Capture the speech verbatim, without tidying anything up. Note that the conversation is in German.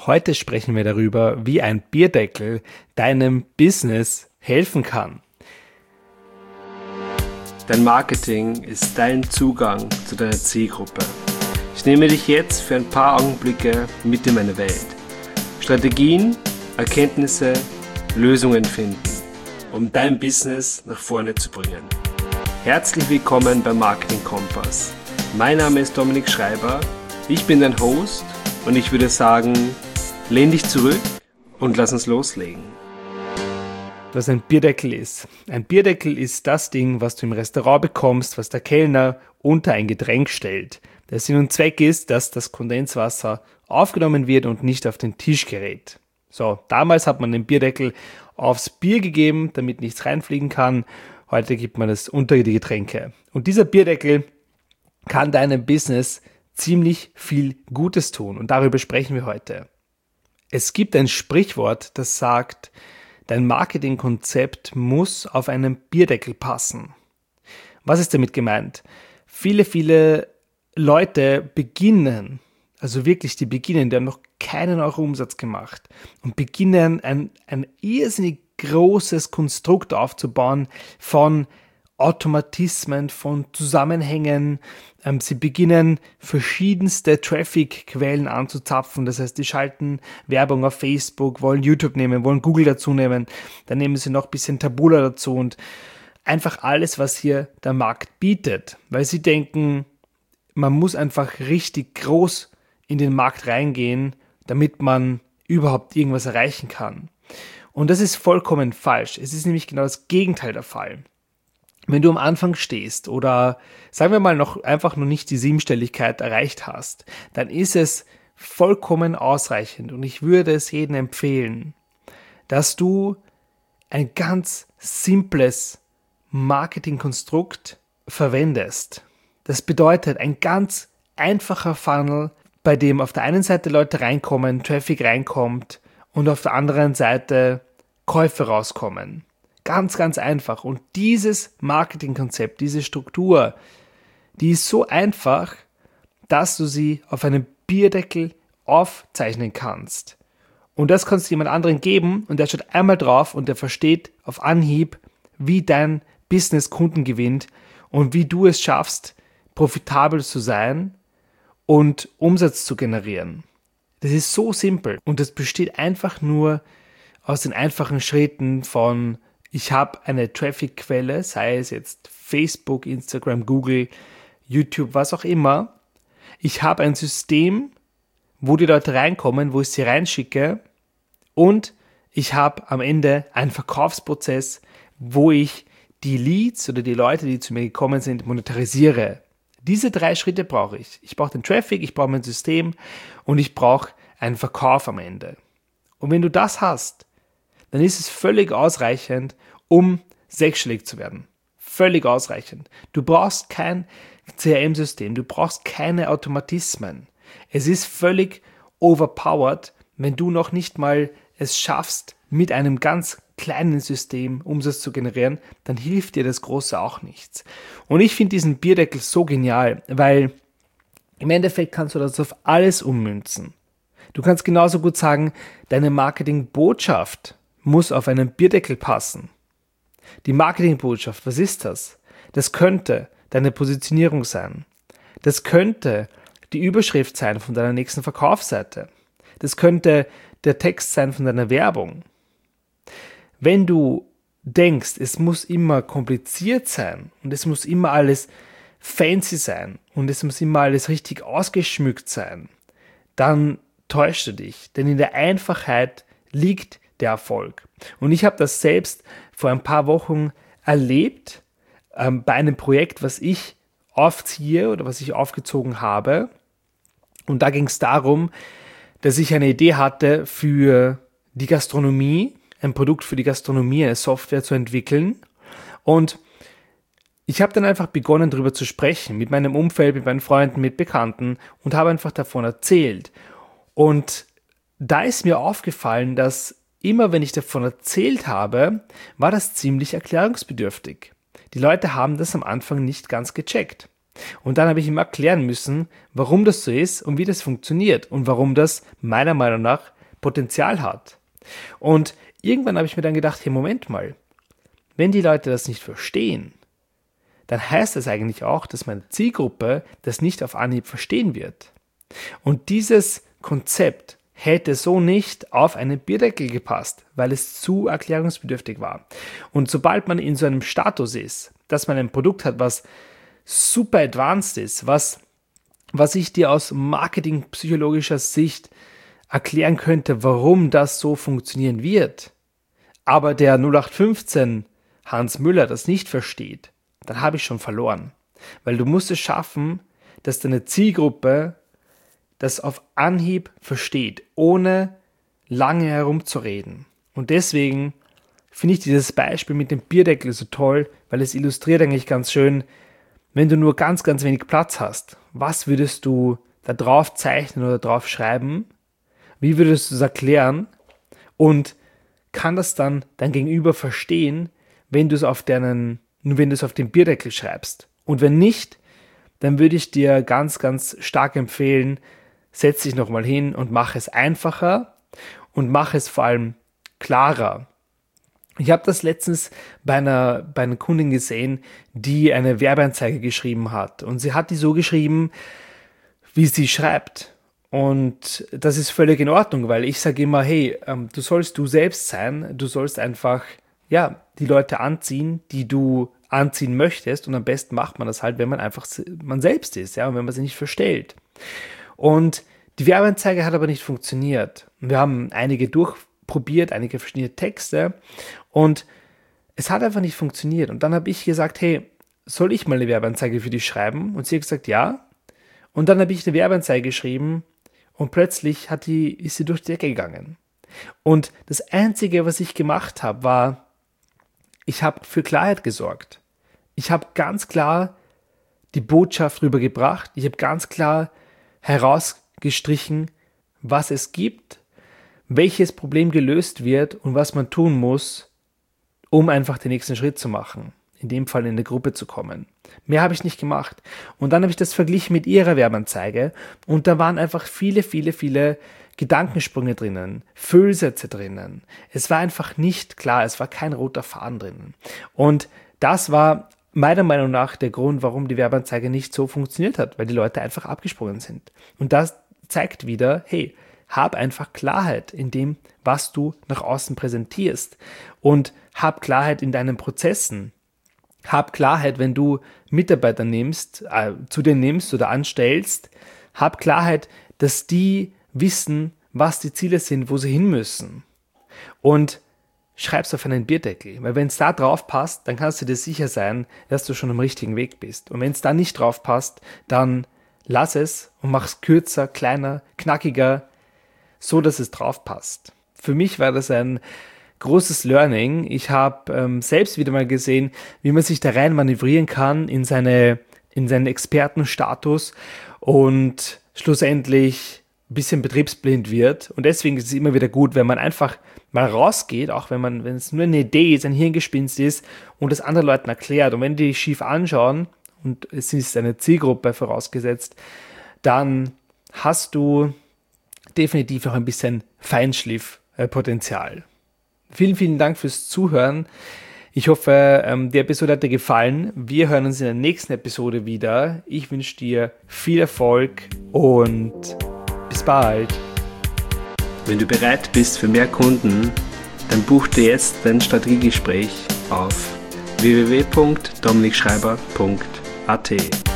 Heute sprechen wir darüber, wie ein Bierdeckel deinem Business helfen kann. Dein Marketing ist dein Zugang zu deiner Zielgruppe. Ich nehme dich jetzt für ein paar Augenblicke mit in meine Welt. Strategien, Erkenntnisse, Lösungen finden, um dein Business nach vorne zu bringen. Herzlich willkommen beim Marketing Kompass. Mein Name ist Dominik Schreiber, ich bin dein Host und ich würde sagen, lehn dich zurück und lass uns loslegen. Was ein Bierdeckel ist. Ein Bierdeckel ist das Ding, was du im Restaurant bekommst, was der Kellner unter ein Getränk stellt. Der Sinn und Zweck ist, dass das Kondenswasser aufgenommen wird und nicht auf den Tisch gerät. So, damals hat man den Bierdeckel aufs Bier gegeben, damit nichts reinfliegen kann. Heute gibt man es unter die Getränke. Und dieser Bierdeckel kann deinem Business ziemlich viel Gutes tun. Und darüber sprechen wir heute. Es gibt ein Sprichwort, das sagt, dein Marketingkonzept muss auf einen Bierdeckel passen. Was ist damit gemeint? Viele, viele Leute beginnen, also wirklich die beginnen, die haben noch keinen Euro Umsatz gemacht und beginnen ein, ein irrsinnig großes Konstrukt aufzubauen von Automatismen, von Zusammenhängen. Ähm, sie beginnen verschiedenste Traffic-Quellen anzuzapfen. Das heißt, die schalten Werbung auf Facebook, wollen YouTube nehmen, wollen Google dazu nehmen. Dann nehmen sie noch ein bisschen Taboola dazu und einfach alles, was hier der Markt bietet. Weil sie denken, man muss einfach richtig groß in den Markt reingehen, damit man überhaupt irgendwas erreichen kann. Und das ist vollkommen falsch. Es ist nämlich genau das Gegenteil der Fall. Wenn du am Anfang stehst oder sagen wir mal noch einfach noch nicht die Siebenstelligkeit erreicht hast, dann ist es vollkommen ausreichend und ich würde es jedem empfehlen, dass du ein ganz simples Marketingkonstrukt verwendest. Das bedeutet ein ganz einfacher Funnel, bei dem auf der einen Seite Leute reinkommen, Traffic reinkommt und auf der anderen Seite Käufe rauskommen. Ganz, ganz einfach. Und dieses Marketingkonzept, diese Struktur, die ist so einfach, dass du sie auf einem Bierdeckel aufzeichnen kannst. Und das kannst du jemand anderen geben und der schaut einmal drauf und der versteht auf Anhieb, wie dein Business Kunden gewinnt und wie du es schaffst, profitabel zu sein und Umsatz zu generieren. Das ist so simpel und das besteht einfach nur aus den einfachen Schritten von ich habe eine Traffic-Quelle, sei es jetzt Facebook, Instagram, Google, YouTube, was auch immer. Ich habe ein System, wo die Leute reinkommen, wo ich sie reinschicke und ich habe am Ende einen Verkaufsprozess, wo ich die Leads oder die Leute, die zu mir gekommen sind, monetarisiere. Diese drei Schritte brauche ich. Ich brauche den Traffic, ich brauche mein System und ich brauche einen Verkauf am Ende. Und wenn du das hast, dann ist es völlig ausreichend, um sechsstellig zu werden. Völlig ausreichend. Du brauchst kein C R M-System, du brauchst keine Automatismen. Es ist völlig overpowered, wenn du noch nicht mal es schaffst, mit einem ganz kleinen System Umsatz zu generieren, dann hilft dir das Große auch nichts. Und ich finde diesen Bierdeckel so genial, weil im Endeffekt kannst du das auf alles ummünzen. Du kannst genauso gut sagen, deine Marketingbotschaft muss auf einen Bierdeckel passen. Die Marketingbotschaft, was ist das? Das könnte deine Positionierung sein. Das könnte die Überschrift sein von deiner nächsten Verkaufsseite. Das könnte der Text sein von deiner Werbung. Wenn du denkst, es muss immer kompliziert sein und es muss immer alles fancy sein und es muss immer alles richtig ausgeschmückt sein, dann täuschst du dich, denn in der Einfachheit liegt der Erfolg. Und ich habe das selbst vor ein paar Wochen erlebt ähm, bei einem Projekt, was ich aufziehe oder was ich aufgezogen habe. Und da ging es darum, dass ich eine Idee hatte für die Gastronomie, ein Produkt für die Gastronomie, eine Software zu entwickeln. Und ich habe dann einfach begonnen, darüber zu sprechen, mit meinem Umfeld, mit meinen Freunden, mit Bekannten und habe einfach davon erzählt. Und da ist mir aufgefallen, dass immer wenn ich davon erzählt habe, war das ziemlich erklärungsbedürftig. Die Leute haben das am Anfang nicht ganz gecheckt. Und dann habe ich ihm erklären müssen, warum das so ist und wie das funktioniert und warum das meiner Meinung nach Potenzial hat. Und irgendwann habe ich mir dann gedacht, hey, Moment mal, wenn die Leute das nicht verstehen, dann heißt das eigentlich auch, dass meine Zielgruppe das nicht auf Anhieb verstehen wird. Und dieses Konzept hätte so nicht auf einen Bierdeckel gepasst, weil es zu erklärungsbedürftig war. Und sobald man in so einem Status ist, dass man ein Produkt hat, was super advanced ist, was, was ich dir aus marketingpsychologischer Sicht erklären könnte, warum das so funktionieren wird, aber der null acht fünfzehn Hans Müller das nicht versteht, dann habe ich schon verloren. Weil du musst es schaffen, dass deine Zielgruppe das auf Anhieb versteht, ohne lange herumzureden. Und deswegen finde ich dieses Beispiel mit dem Bierdeckel so toll, weil es illustriert eigentlich ganz schön, wenn du nur ganz, ganz wenig Platz hast, was würdest du da drauf zeichnen oder drauf schreiben? Wie würdest du es erklären? Und kann das dann dein Gegenüber verstehen, wenn du es auf deinen, wenn du es auf den Bierdeckel schreibst? Und wenn nicht, dann würde ich dir ganz, ganz stark empfehlen, setz dich nochmal hin und mach es einfacher und mach es vor allem klarer. Ich habe das letztens bei einer, bei einer Kundin gesehen, die eine Werbeanzeige geschrieben hat. Und sie hat die so geschrieben, wie sie schreibt. Und das ist völlig in Ordnung, weil ich sage immer, hey, ähm, du sollst du selbst sein, du sollst einfach ja die Leute anziehen, die du anziehen möchtest, und am besten macht man das halt, wenn man einfach man selbst ist, ja, und wenn man sich nicht verstellt. Und die Werbeanzeige hat aber nicht funktioniert. Wir haben einige durchprobiert, einige verschiedene Texte, und es hat einfach nicht funktioniert. Und dann habe ich gesagt, hey, soll ich mal eine Werbeanzeige für dich schreiben? Und sie hat gesagt, ja. Und dann habe ich eine Werbeanzeige geschrieben, und plötzlich hat die, ist sie durch die Decke gegangen. Und das Einzige, was ich gemacht habe, war, ich habe für Klarheit gesorgt. Ich habe ganz klar die Botschaft rübergebracht. Ich habe ganz klar herausgestrichen, was es gibt, welches Problem gelöst wird und was man tun muss, um einfach den nächsten Schritt zu machen. In dem Fall in eine Gruppe zu kommen. Mehr habe ich nicht gemacht. Und dann habe ich das verglichen mit ihrer Werbeanzeige, und da waren einfach viele, viele, viele Gedankensprünge drinnen, Füllsätze drinnen. Es war einfach nicht klar, es war kein roter Faden drinnen. Und das war meiner Meinung nach der Grund, warum die Werbeanzeige nicht so funktioniert hat, weil die Leute einfach abgesprungen sind. Und das zeigt wieder, hey, hab einfach Klarheit in dem, was du nach außen präsentierst, und hab Klarheit in deinen Prozessen. Hab Klarheit, wenn du Mitarbeiter nimmst, äh, zu dir nimmst oder anstellst, hab Klarheit, dass die wissen, was die Ziele sind, wo sie hin müssen. Und schreib's auf einen Bierdeckel, weil wenn es da drauf passt, dann kannst du dir sicher sein, dass du schon am richtigen Weg bist. Und wenn es da nicht drauf passt, dann lass es und mach's kürzer, kleiner, knackiger, so dass es drauf passt. Für mich war das ein großes Learning. Ich habe ähm, selbst wieder mal gesehen, wie man sich da rein manövrieren kann in seine in seinen Expertenstatus und schlussendlich ein bisschen betriebsblind wird. Und deswegen ist es immer wieder gut, wenn man einfach mal rausgeht, auch wenn man, wenn es nur eine Idee ist, ein Hirngespinst ist, und das anderen Leuten erklärt. Und wenn die schief anschauen, und es ist eine Zielgruppe vorausgesetzt, dann hast du definitiv noch ein bisschen Feinschliffpotenzial. Vielen, vielen Dank fürs Zuhören. Ich hoffe, die Episode hat dir gefallen. Wir hören uns in der nächsten Episode wieder. Ich wünsche dir viel Erfolg und bis bald. Wenn du bereit bist für mehr Kunden, dann buch dir jetzt dein Strategiegespräch auf w w w punkt dominik schreiber punkt a t.